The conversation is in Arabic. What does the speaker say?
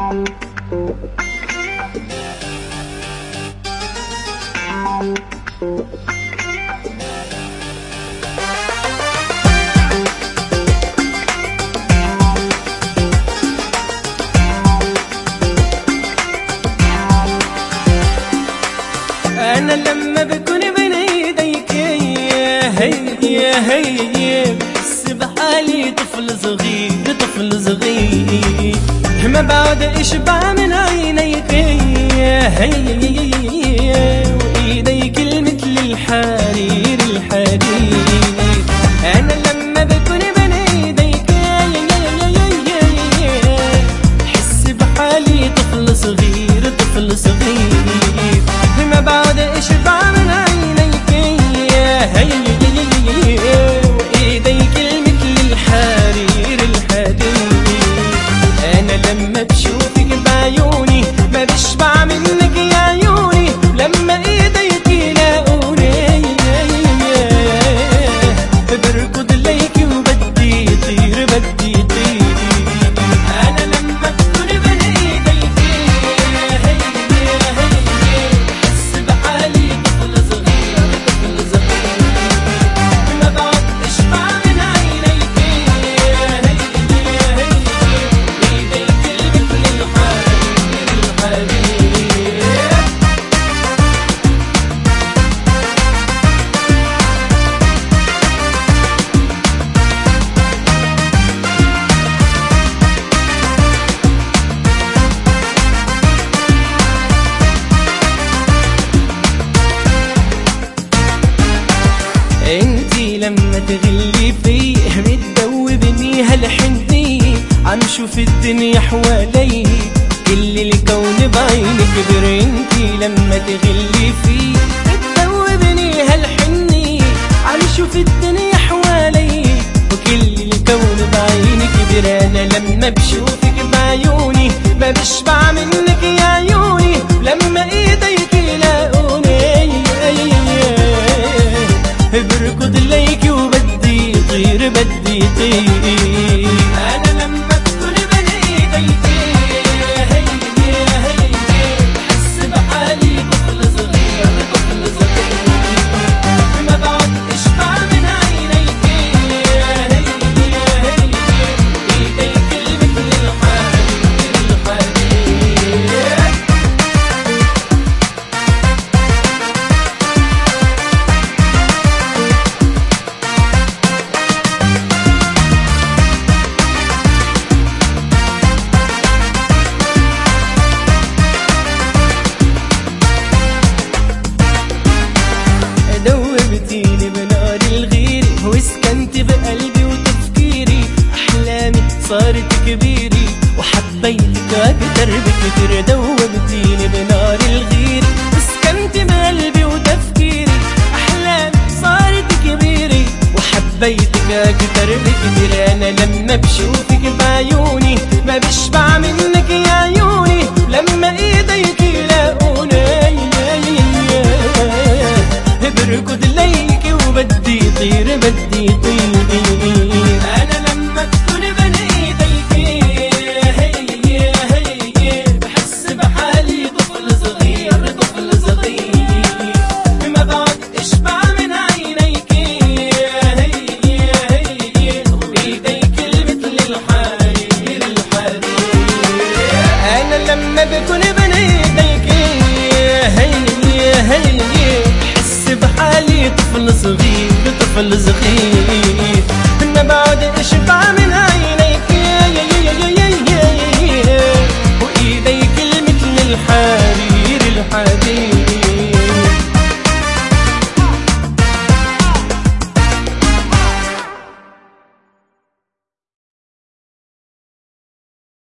أنا لما بكون بين يديك هي بحس بحالي طفل صغير طفل صغير، ما بعد اشبع من عينيك وإيديك مثل الحرير الحرير. أنا لما بكون بين يديك بحس بحالي طفل صغير طفل صغير، ما بعد اشبع من عينيك وايديك مثل الحرير الحرير. انا لما بشوفك بعيوني ما بشبع منك يا عيوني، لما ايديك يلاقوني بركض ليك وبدي طير بدي طير. انا لما بكون بين ايديك بحس بحالي طفل صغير طفل صغير، ما بعد اشبع من عينيك ايديك مثل الحرير الحرير. انتي لما تغلي فيه بتدوبني هالحنين، عم شوف الدنيا حوالي كل الكون بعينك كبر. انتي لما تغلي فيه بتدوبني هالحنين، عم شوف الدنيا حوالي وكل الكون بعينك كبر. انا لما بشوفك بعيوني ما بشبع منك يا عيوني، لما ايديك يلاقوني بركض ليك وبدي طير بدي طير. أنا لما بكون بين إيديك بحس بحالي طفل صغير طفل صغير، ما بعد اشبع من عينيك إيديك مثل الحرير الحرير. دوبتيني بنار الغير وسكنت بقلبي وتفكيري، أحلامي صارت كبيري وحبيتك أكتر بكتير. دوبتيني بنار الغير وسكنت بقلبي وتفكيري، أحلامي صارت كبيري وحبيتك أكتر بكتير. أنا لما بشوفك بعيوني ما بشبع منك يا عيوني، لما إيديك يلاقوني بركض ليك وبدي طير بدي طير. أنا لما بكون بين إيديك بحس بحالي طفل صغير طفل صغير، ما بعد اشبع من عينيك وإيديك مثل الحرير الحرير. أنا لما بكون بين إيديك بحس بحالي طفل صغير طفل صغير.